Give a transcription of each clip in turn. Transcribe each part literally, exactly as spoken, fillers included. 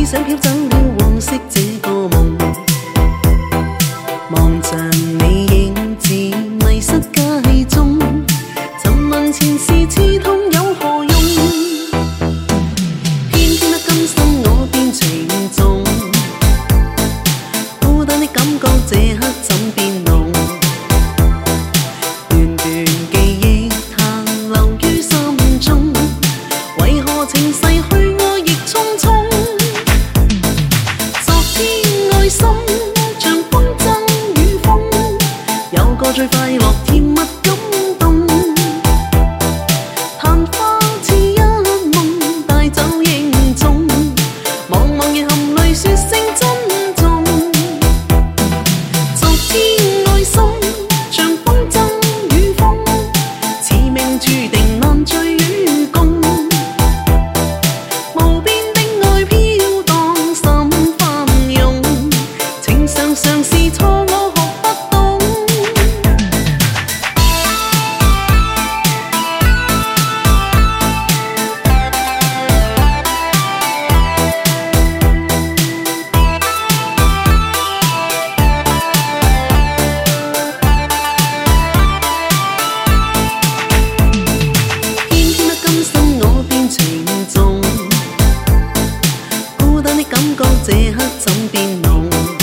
想飘走了往昔这个梦，望着你影子迷失街中，沉沦前事刺痛有何用？偏偏得今生我變情重，孤單的感覺這刻怎變濃？段段記憶殘留於心中，為何情逝去愛亦匆匆？心像風箏與風，有個最快樂甜蜜感動。曇花似一夢，帶走英縱，茫茫夜含淚說聲珍重。昨天愛心像風箏與風，似命注定難聚與共。無邊的愛飄蕩心翻湧。常常是錯，我學不懂。偏偏得今生我變情重，孤單的感覺這刻怎變濃？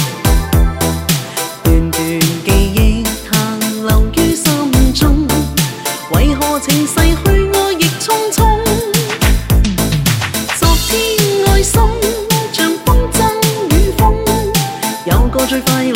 為何情逝去愛亦匆匆？昨天愛心像風箏與風，有個最快樂